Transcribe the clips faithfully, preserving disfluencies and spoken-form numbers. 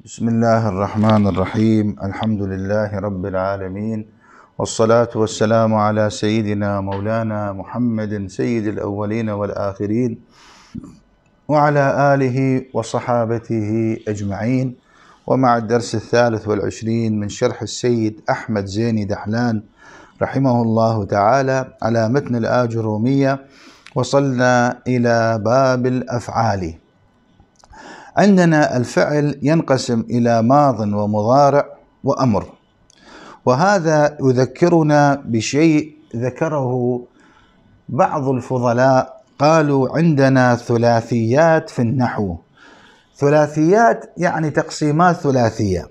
بسم الله الرحمن الرحيم. الحمد لله رب العالمين، والصلاة والسلام على سيدنا مولانا محمد سيد الأولين والآخرين وعلى آله وصحابته أجمعين. ومع الدرس الثالث والعشرين من شرح السيد أحمد زيني دحلان رحمه الله تعالى على متن الآجرومية، وصلنا إلى باب الأفعال. عندنا الفعل ينقسم إلى ماض ومضارع وأمر، وهذا يذكرنا بشيء ذكره بعض الفضلاء. قالوا عندنا ثلاثيات في النحو. ثلاثيات يعني تقسيمات ثلاثية.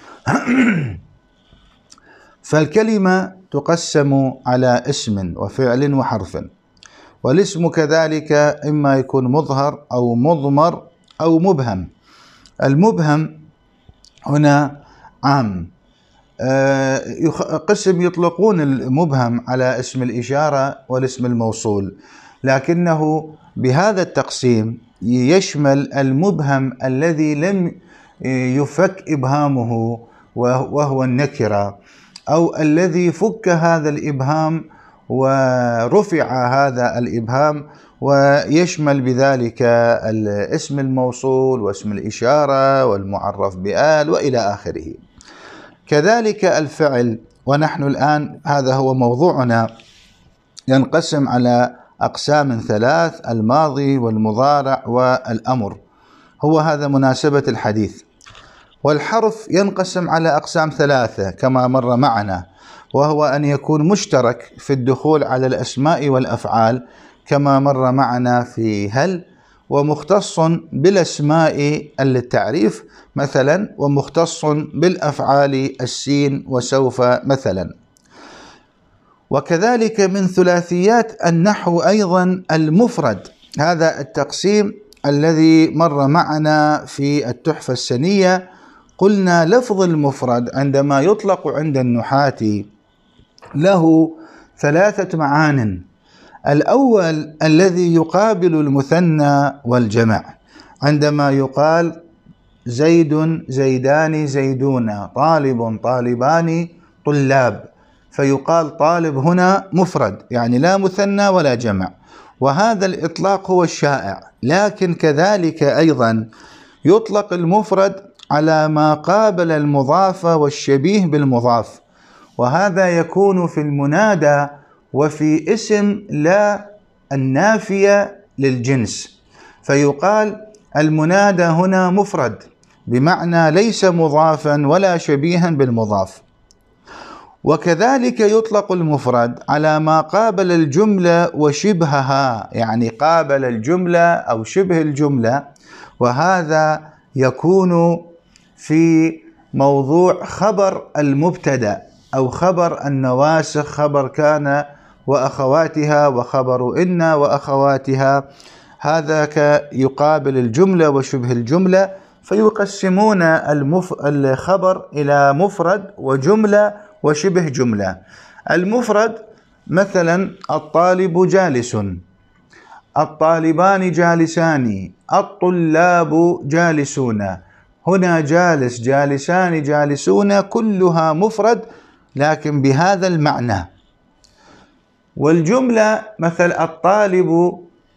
فالكلمة تقسم على اسم وفعل وحرف، والاسم كذلك إما يكون مظهر أو مضمر أو مبهم. المبهم هنا عام، قسم يطلقون المبهم على اسم الإشارة والاسم الموصول، لكنه بهذا التقسيم يشمل المبهم الذي لم يفك إبهامه وهو النكرة، أو الذي فك هذا الإبهام ورفع هذا الإبهام، ويشمل بذلك الاسم الموصول واسم الإشارة والمعرف بآل وإلى آخره. كذلك الفعل، ونحن الآن هذا هو موضوعنا، ينقسم على أقسام ثلاث: الماضي والمضارع والأمر، هو هذا مناسبة الحديث. والحرف ينقسم على أقسام ثلاثة كما مر معنا، وهو أن يكون مشترك في الدخول على الأسماء والأفعال كما مر معنا في هل، ومختص بالأسماء للتعريف مثلا، ومختص بالأفعال السين وسوف مثلا. وكذلك من ثلاثيات النحو أيضا المفرد، هذا التقسيم الذي مر معنا في التحفة السنية. قلنا لفظ المفرد عندما يطلق عند النحاة له ثلاثة معان. الأول الذي يقابل المثنى والجمع، عندما يقال زيد زيدان زيدون، طالب طالبان طلاب، فيقال طالب هنا مفرد، يعني لا مثنى ولا جمع، وهذا الإطلاق هو الشائع. لكن كذلك أيضا يطلق المفرد على ما قابل المضاف والشبيه بالمضاف، وهذا يكون في المنادى وفي اسم لا النافية للجنس، فيقال المنادى هنا مفرد بمعنى ليس مضافا ولا شبيها بالمضاف. وكذلك يطلق المفرد على ما قابل الجملة وشبهها، يعني قابل الجملة أو شبه الجملة، وهذا يكون في موضوع خبر المبتدأ أو خبر النواسخ، خبر كان وأخواتها وخبر إن وأخواتها، هذا يقابل الجملة وشبه الجملة. فيقسمون المف... الخبر إلى مفرد وجملة وشبه جملة. المفرد مثلا الطالب جالس، الطالبان جالسان، الطلاب جالسون. هنا جالس جالسان جالسون كلها مفرد لكن بهذا المعنى. والجملة مثل الطالب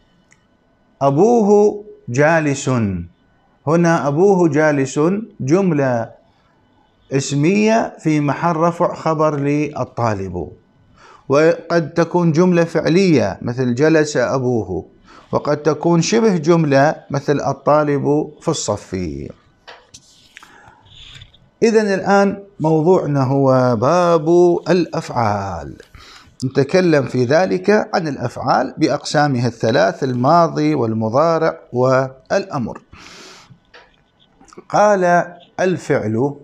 أبوه جالس، هنا أبوه جالس جملة اسمية في محل رفع خبر للطالب. وقد تكون جملة فعلية مثل جلس أبوه، وقد تكون شبه جملة مثل الطالب في الصف. إذن الآن موضوعنا هو باب الأفعال. نتكلم في ذلك عن الأفعال بأقسامها الثلاث: الماضي والمضارع والأمر. قال الفعل،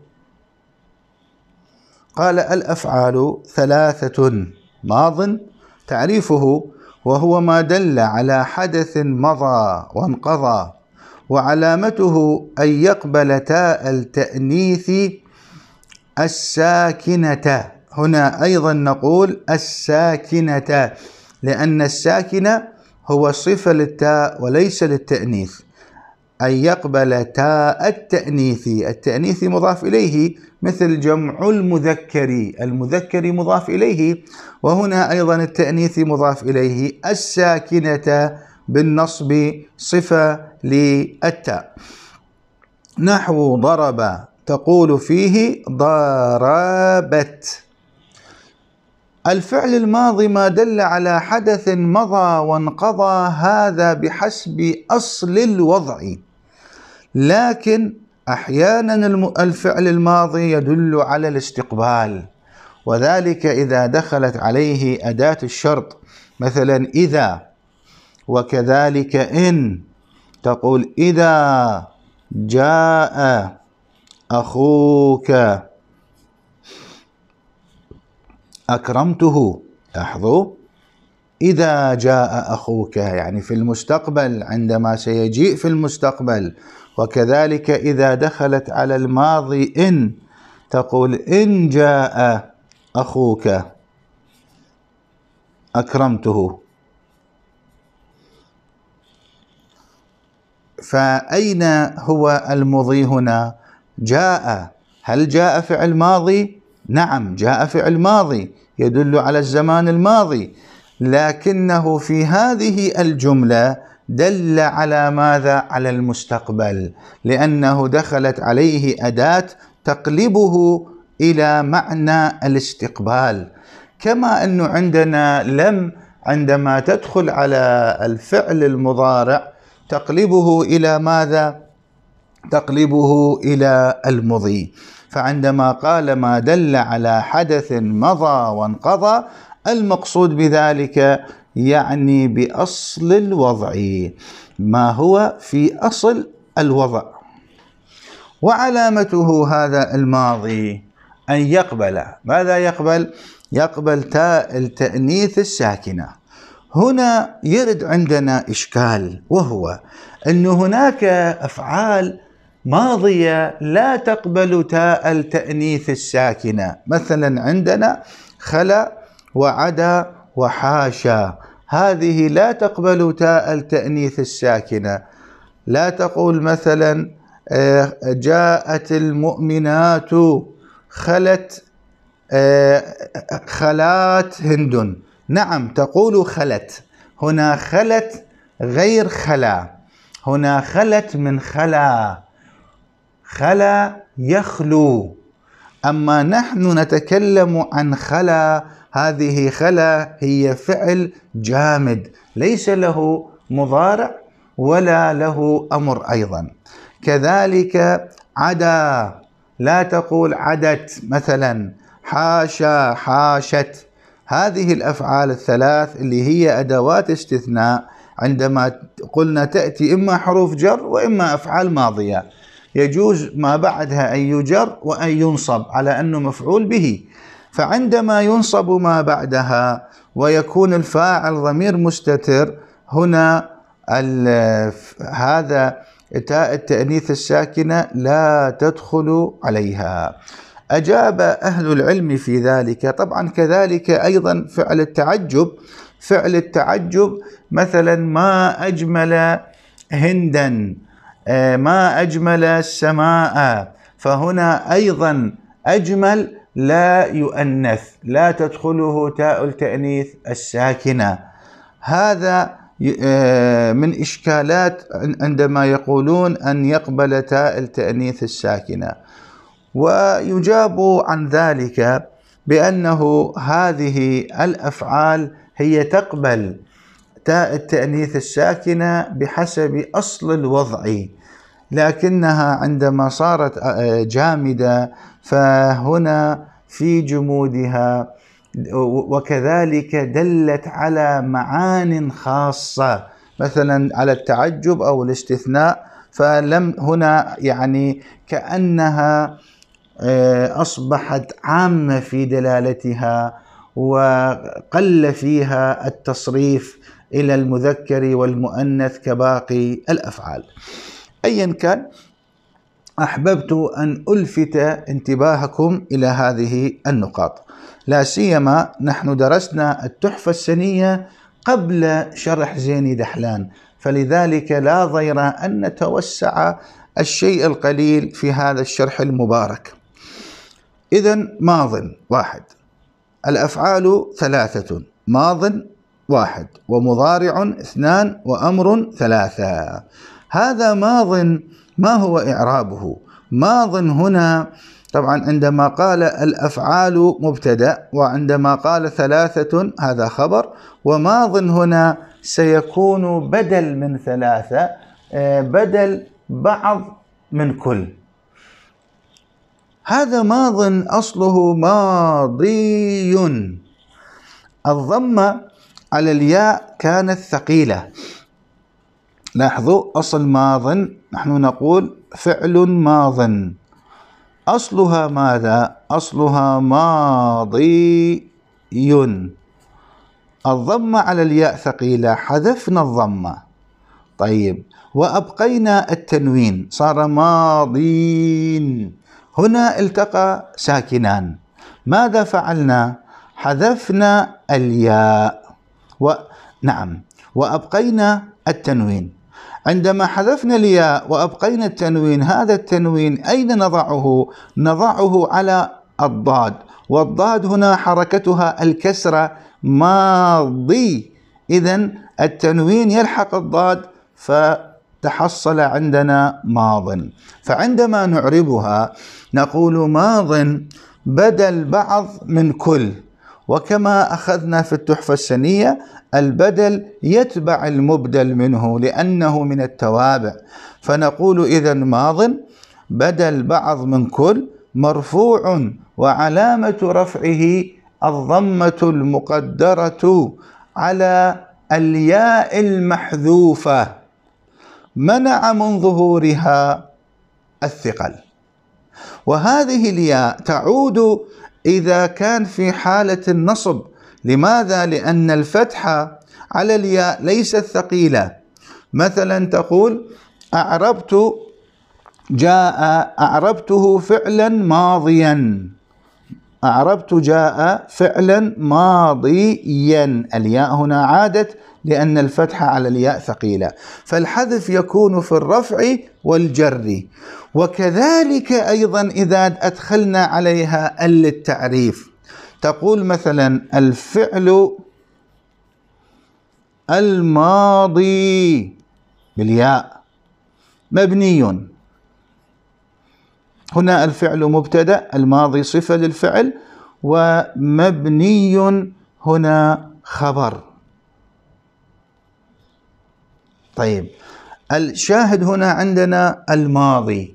قال الأفعال ثلاثة: ماض تعريفه وهو ما دل على حدث مضى وانقضى، وعلامته أن يقبل تاء التأنيث الساكنة. هنا أيضا نقول الساكنة، لأن الساكنة هو صفة للتاء وليس للتأنيث. أن يقبل تاء التأنيث. التأنيث مضاف إليه مثل جمع المذكر، المذكر مضاف إليه، وهنا أيضا التأنيث مضاف إليه. الساكنة بالنصب صفة للتاء. نحو ضرب تقول فيه ضربت. الفعل الماضي ما دل على حدث مضى وانقضى، هذا بحسب أصل الوضع، لكن أحيانا الفعل الماضي يدل على الاستقبال، وذلك إذا دخلت عليه أداة الشرط، مثلا إذا، وكذلك إن. تقول إذا جاء أخوك أكرمته. لاحظوا، إذا جاء أخوك يعني في المستقبل، عندما سيجيء في المستقبل. وكذلك إذا دخلت على الماضي إن، تقول إن جاء أخوك أكرمته. فأين هو المضي هنا؟ جاء. هل جاء فعل ماضي؟ نعم، جاء فعل ماضي يدل على الزمان الماضي، لكنه في هذه الجملة دل على ماذا؟ على المستقبل، لأنه دخلت عليه أداة تقلبه إلى معنى الاستقبال. كما أنه عندنا لم عندما تدخل على الفعل المضارع تقلبه إلى ماذا؟ تقلبه إلى المضي. فعندما قال ما دل على حدث مضى وانقضى، المقصود بذلك يعني بأصل الوضع، ما هو في أصل الوضع. وعلامته هذا الماضي أن يقبل. ماذا يقبل؟ يقبل تاء التأنيث الساكنة. هنا يرد عندنا إشكال، وهو أن هناك أفعال ماضية لا تقبل تاء التأنيث الساكنة. مثلا عندنا خلا وعدا وحاشا، هذه لا تقبل تاء التأنيث الساكنة. لا تقول مثلا جاءت المؤمنات خلت خلات هند. نعم تقول خلت، هنا خلت غير خلا، هنا خلت من خلا، خلا يخلو. أما نحن نتكلم عن خلا، هذه خلا هي فعل جامد ليس له مضارع ولا له أمر أيضا. كذلك عدا، لا تقول عدت مثلا، حاشا حاشت. هذه الأفعال الثلاث اللي هي أدوات استثناء، عندما قلنا تأتي إما حروف جر وإما أفعال ماضية، يجوز ما بعدها أن يجر وأن ينصب على أنه مفعول به. فعندما ينصب ما بعدها ويكون الفاعل ضمير مستتر، هنا هذا تاء التأنيث الساكنة لا تدخل عليها. أجاب أهل العلم في ذلك. طبعا كذلك أيضا فعل التعجب، فعل التعجب مثلا ما أجمل هندا، ما أجمل السماء، فهنا أيضا أجمل لا يؤنث، لا تدخله تاء التأنيث الساكنة. هذا من إشكالات عندما يقولون أن يقبل تاء التأنيث الساكنة. ويجاب عن ذلك بأنه هذه الأفعال هي تقبل تاء التأنيث الساكنة بحسب أصل الوضع، لكنها عندما صارت جامدة فهنا في جمودها، وكذلك دلت على معان خاصة، مثلا على التعجب أو الاستثناء، فلم هنا يعني كأنها أصبحت عامة في دلالتها، وقل فيها التصريف إلى المذكر والمؤنث كباقي الأفعال. أيا كان، أحببت أن ألفت انتباهكم إلى هذه النقاط، لا سيما نحن درسنا التحفة السنية قبل شرح زيني دحلان، فلذلك لا ضير أن نتوسع الشيء القليل في هذا الشرح المبارك. إذن ماض واحد، الأفعال ثلاثة، ماض واحد، ومضارع اثنان، وأمر ثلاثة. هذا ماض. ما هو إعرابه؟ ماض هنا طبعا عندما قال الأفعال مبتدأ، وعندما قال ثلاثة هذا خبر، وماض هنا سيكون بدل من ثلاثة، بدل بعض من كل. هذا ماض أصله ماضي. الضمة على الياء كانت ثقيلة. لاحظوا أصل ماض نحن نقول فعل ماض، أصلها ماذا؟ أصلها ماضي. الضمة على الياء ثقيلة، حذفنا الضمة. طيب، وأبقينا التنوين صار ماضين. هنا التقى ساكنان، ماذا فعلنا؟ حذفنا الياء و... نعم، وأبقينا التنوين. عندما حذفنا الياء وأبقينا التنوين، هذا التنوين أين نضعه؟ نضعه على الضاد، والضاد هنا حركتها الكسرة، ماضي. إذن التنوين يلحق الضاد فتحصل عندنا ماض. فعندما نعربها نقول ماض بدل بعض من كل، وكما أخذنا في التحفة السنية البدل يتبع المبدل منه لأنه من التوابع، فنقول إذن ماض بدل بعض من كل مرفوع وعلامة رفعه الضمة المقدرة على الياء المحذوفة، منع من ظهورها الثقل. وهذه الياء تعود إذا كان في حالة النصب. لماذا؟ لأن الفتحة على الياء ليست ثقيلة. مثلا تقول أعربت جاء، أعربته فعلا ماضيا، أعربت جاء فعلا ماضيا. الياء هنا عادت لأن الفتحة على الياء ثقيلة، فالحذف يكون في الرفع والجر. وكذلك أيضا إذا أدخلنا عليها ال التعريف، تقول مثلا الفعل الماضي بالياء مبني. هنا الفعل مبتدأ، الماضي صفة للفعل، ومبني هنا خبر. طيب، الشاهد هنا عندنا الماضي.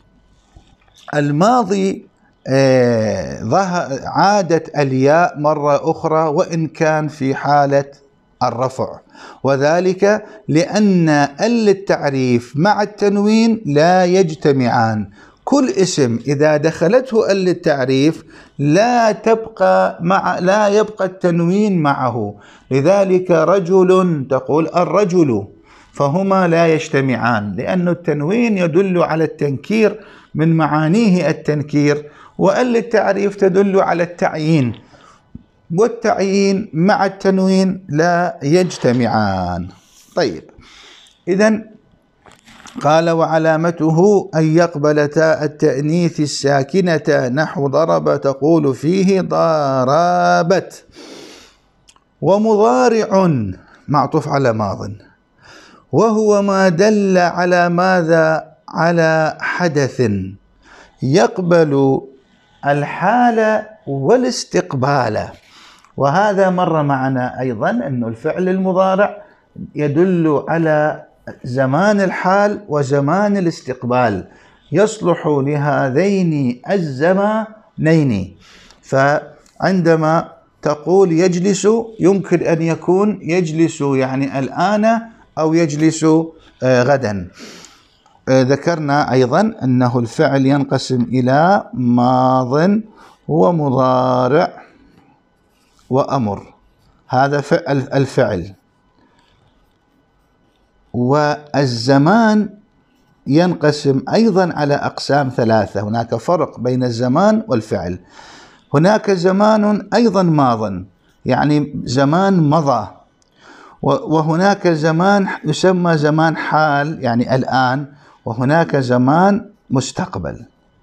الماضي آه عادت الياء مرة أخرى وإن كان في حالة الرفع، وذلك لأن ال التعريف مع التنوين لا يجتمعان. كل اسم إذا دخلته ال التعريف لا تبقى مع لا يبقى التنوين معه. لذلك رجل تقول الرجل، فهما لا يجتمعان، لأن التنوين يدل على التنكير من معانيه التنكير، وال التعريف تدل على التعيين، والتعيين مع التنوين لا يجتمعان. طيب، إذن قال وعلامته أن يقبل تاء التأنيث الساكنة نحو ضرب تقول فيه ضربت. ومضارع معطوف على ماض، وهو ما دل على ماذا؟ على حدث يقبل الحال والاستقبال. وهذا مر معنا أيضا أن الفعل المضارع يدل على زمان الحال وزمان الاستقبال، يصلح لهذين الزمانين. فعندما تقول يجلس يمكن أن يكون يجلس يعني الآن أو يجلس غدا. ذكرنا أيضا أنه الفعل ينقسم إلى ماض ومضارع وأمر، هذا فعل الفعل. والزمان ينقسم أيضا على أقسام ثلاثة، هناك فرق بين الزمان والفعل. هناك زمان أيضا ماض، يعني زمان مضى، وهناك زمان يسمى زمان حال يعني الآن، وهناك زمان مستقبل.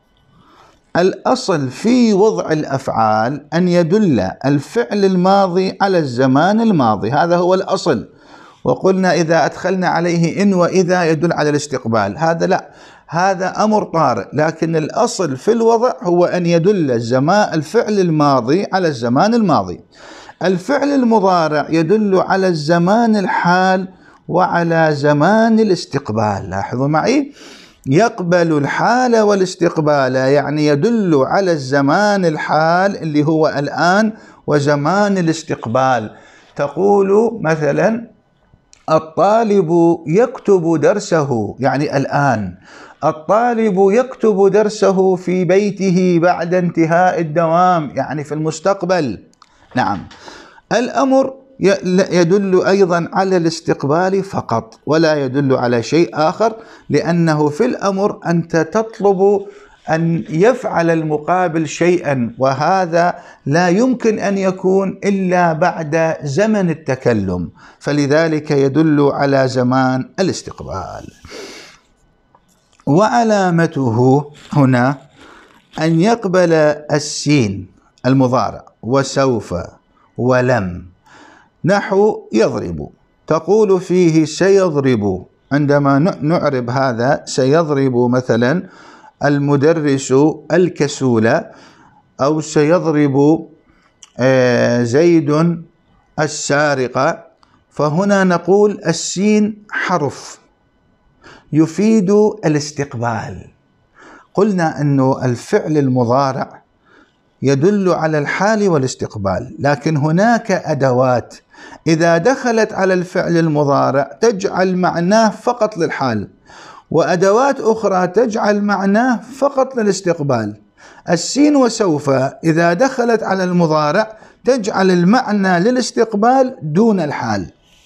الأصل في وضع الأفعال أن يدل الفعل الماضي على الزمان الماضي، هذا هو الأصل. وقلنا إذا أدخلنا عليه إن وإذا يدل على الاستقبال، هذا لا، هذا أمر طارئ، لكن الأصل في الوضع هو أن يدل الزمان الفعل الماضي على الزمان الماضي. الفعل المضارع يدل على الزمان الحال وعلى زمان الاستقبال. لاحظوا معي، يقبل الحال والاستقبال، يعني يدل على الزمان الحال اللي هو الآن وزمان الاستقبال. تقول مثلا الطالب يكتب درسه، يعني الآن. الطالب يكتب درسه في بيته بعد انتهاء الدوام، يعني في المستقبل. نعم، الأمر يدل أيضا على الاستقبال فقط ولا يدل على شيء آخر، لأنه في الأمر أنت تطلب أن يفعل المقابل شيئا، وهذا لا يمكن أن يكون إلا بعد زمن التكلم، فلذلك يدل على زمان الاستقبال. وعلامته هنا أن يقبل السين المضارع وسوف ولم. نحو يضرب، تقول فيه سيضرب، عندما نعرب هذا سيضرب مثلا المدرس الكسول، أو سيضرب زيد السارق. فهنا نقول السين حرف يفيد الاستقبال. قلنا أنه الفعل المضارع يدل على الحال والاستقبال، لكن هناك أدوات إذا دخلت على الفعل المضارع تجعل معناه فقط للحال، وأدوات أخرى تجعل معناه فقط للاستقبال. السين وسوف إذا دخلت على المضارع تجعل المعنى للاستقبال دون الحال.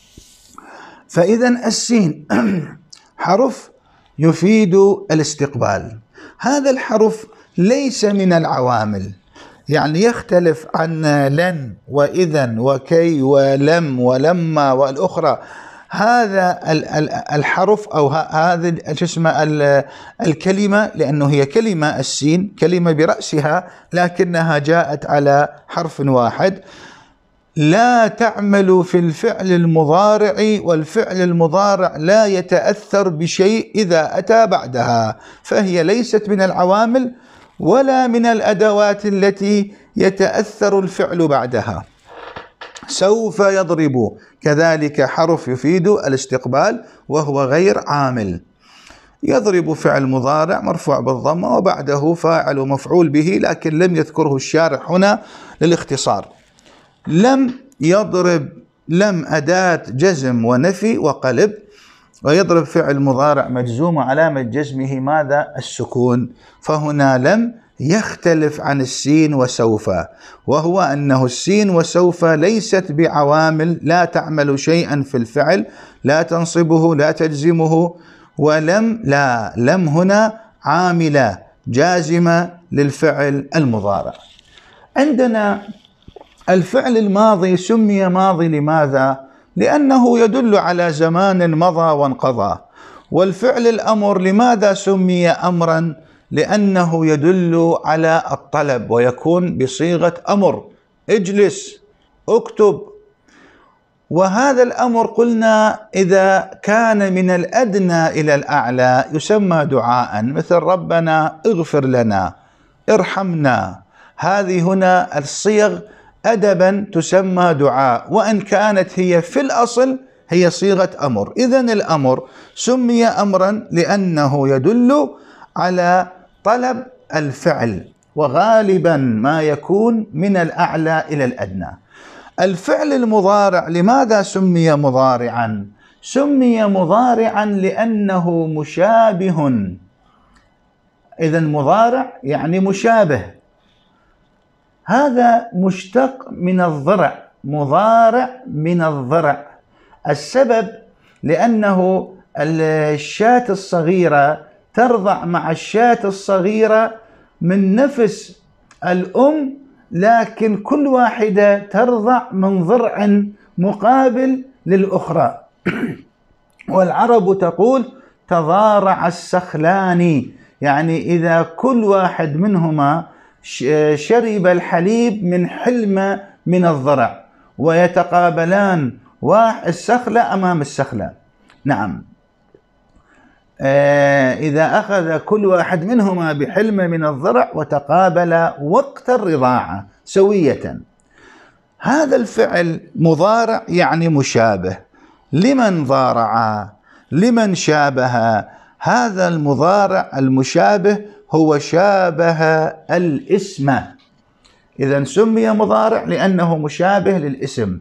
فإذا السين حرف يفيد الاستقبال. هذا الحرف ليس من العوامل، يعني يختلف عن لن وإذن وكي ولم ولما والأخرى. هذا الحرف أو هذا اسمه الكلمة، لأنه هي كلمة، السين كلمة برأسها لكنها جاءت على حرف واحد، لا تعمل في الفعل المضارع، والفعل المضارع لا يتأثر بشيء إذا أتى بعدها، فهي ليست من العوامل ولا من الأدوات التي يتأثر الفعل بعدها. سوف يضرب كذلك حرف يفيد الاستقبال وهو غير عامل. يضرب فعل مضارع مرفوع بالضمة وبعده فاعل ومفعول به، لكن لم يذكره الشارح هنا للاختصار. لم يضرب، لم أداة جزم ونفي وقلب، ويضرب فعل مضارع مجزوم وعلامة جزمه ماذا؟ السكون. فهنا لم يختلف عن السين وسوف، وهو أنه السين وسوف ليست بعوامل، لا تعمل شيئا في الفعل، لا تنصبه لا تجزمه. ولم لا، لم هنا عاملة جازمة للفعل المضارع. عندنا الفعل الماضي سمي ماضي لماذا؟ لأنه يدل على زمان مضى وانقضى. والفعل الأمر لماذا سمي أمرا؟ لأنه يدل على الطلب ويكون بصيغة أمر، اجلس، اكتب. وهذا الأمر قلنا إذا كان من الأدنى إلى الأعلى يسمى دعاء، مثل ربنا اغفر لنا، ارحمنا. هذه هنا الصيغ أدبا تسمى دعاء، وإن كانت هي في الأصل هي صيغة أمر. إذن الأمر سمي أمرا لأنه يدل على طلب الفعل، وغالبا ما يكون من الأعلى إلى الأدنى. الفعل المضارع لماذا سمي مضارعا؟ سمي مضارعا لأنه مشابه. إذن مضارع يعني مشابه، هذا مشتق من الضرع، مضارع من الضرع. السبب لأنه الشاة الصغيرة ترضع مع الشاة الصغيرة من نفس الأم، لكن كل واحدة ترضع من ضرع مقابل للأخرى. والعرب تقول تضارع السخلان، يعني إذا كل واحد منهما شرب الحليب من حلمة من الضرع ويتقابلان السخلة أمام السخلة. نعم، إذا أخذ كل واحد منهما بحلمة من الضرع وتقابل وقت الرضاعة سوية. هذا الفعل مضارع يعني مشابه. لمن ضارع؟ لمن شابه؟ هذا المضارع المشابه هو شابه الاسم، إذن سمي مضارع لأنه مشابه للاسم،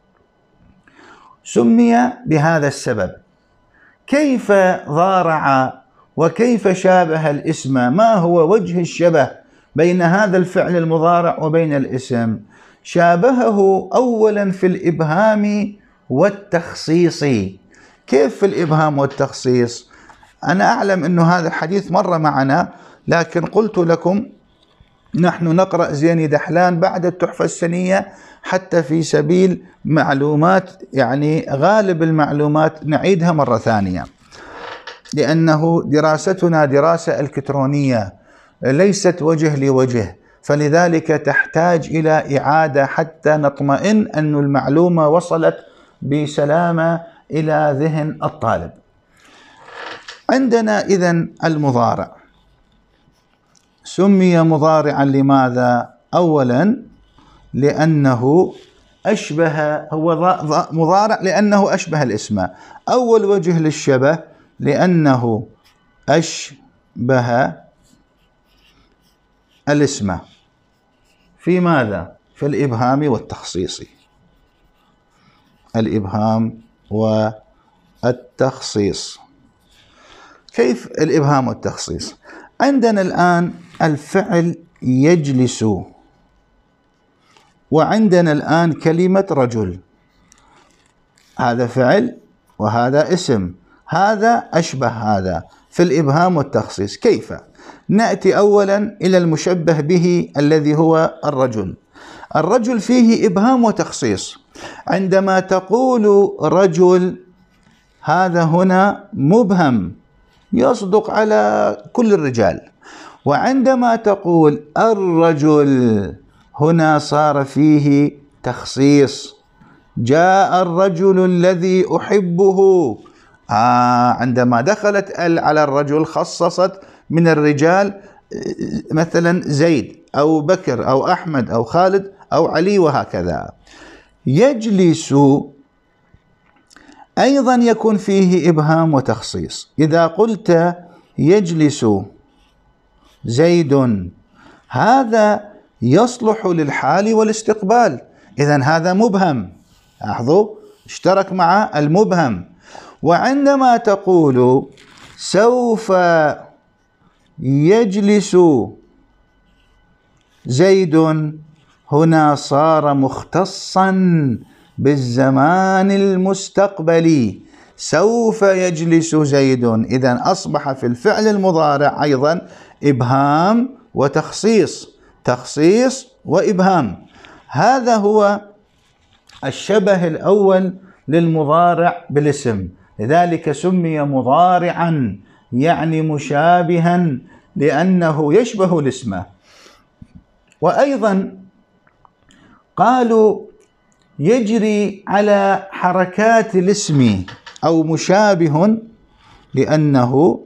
سمي بهذا السبب. كيف ضارع وكيف شابه الاسم؟ ما هو وجه الشبه بين هذا الفعل المضارع وبين الاسم؟ شابهه أولا في الإبهام والتخصيص. كيف في الإبهام والتخصيص؟ أنا أعلم أنه هذا الحديث مر معنا، لكن قلت لكم نحن نقرأ زيني دحلان بعد التحفة السنية حتى في سبيل معلومات، يعني غالب المعلومات نعيدها مرة ثانية، لأنه دراستنا دراسة إلكترونية ليست وجه لوجه، فلذلك تحتاج إلى إعادة حتى نطمئن أن المعلومة وصلت بسلامة إلى ذهن الطالب. عندنا إذن المضارع سمي مضارعا لماذا؟ أولا لأنه أشبه، هو مضارع لأنه أشبه الاسم. أول وجه للشبه لأنه أشبه الاسم في ماذا؟ في الإبهام والتخصيص. الإبهام والتخصيص. كيف الإبهام والتخصيص؟ عندنا الآن الفعل يجلس، وعندنا الآن كلمة رجل، هذا فعل وهذا اسم، هذا أشبه هذا في الإبهام والتخصيص. كيف؟ نأتي أولا إلى المشبه به الذي هو الرجل. الرجل فيه إبهام وتخصيص. عندما تقول رجل هذا هنا مبهم يصدق على كل الرجال، وعندما تقول الرجل هنا صار فيه تخصيص. جاء الرجل الذي أحبه، آه عندما دخلت ال على الرجل خصصت من الرجال مثلا زيد أو بكر أو أحمد أو خالد أو علي وهكذا. يجلس أيضا يكون فيه إبهام وتخصيص. إذا قلت يجلس زيد هذا يصلح للحال والاستقبال، إذن هذا مبهم، لاحظوا اشترك مع المبهم. وعندما تقول سوف يجلس زيد هنا صار مختصا بالزمان المستقبلي. سوف يجلس زيد، إذن أصبح في الفعل المضارع أيضا إبهام وتخصيص، تخصيص وإبهام. هذا هو الشبه الأول للمضارع بالاسم، لذلك سمي مضارعا يعني مشابها لأنه يشبه الاسم. وأيضا قالوا يجري على حركات الاسم أو مشابه لأنه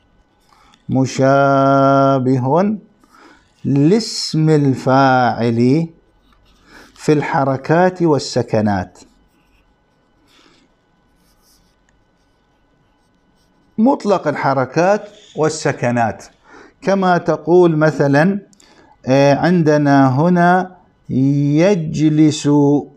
مشابه لاسم الفاعل في الحركات والسكنات. مطلق الحركات والسكنات، كما تقول مثلا عندنا هنا يجلس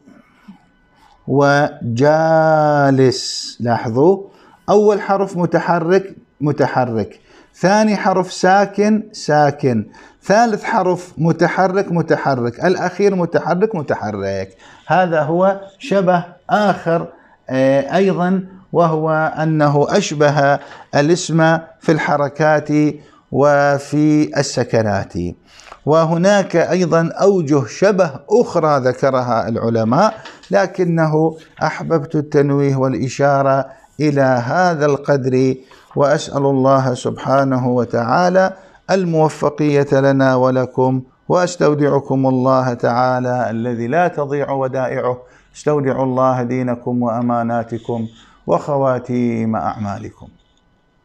وجالس، لاحظوا أول حرف متحرك متحرك، ثاني حرف ساكن ساكن، ثالث حرف متحرك متحرك، الأخير متحرك متحرك. هذا هو شبه آخر أيضا، وهو أنه أشبه الاسم في الحركات وفي السكنات. وهناك أيضا أوجه شبه أخرى ذكرها العلماء، لكنه أحببت التنويه والإشارة إلى هذا القدر، وأسأل الله سبحانه وتعالى الموفقية لنا ولكم، وأستودعكم الله تعالى الذي لا تضيع ودائعه. استودعوا الله دينكم وأماناتكم وخواتيم أعمالكم.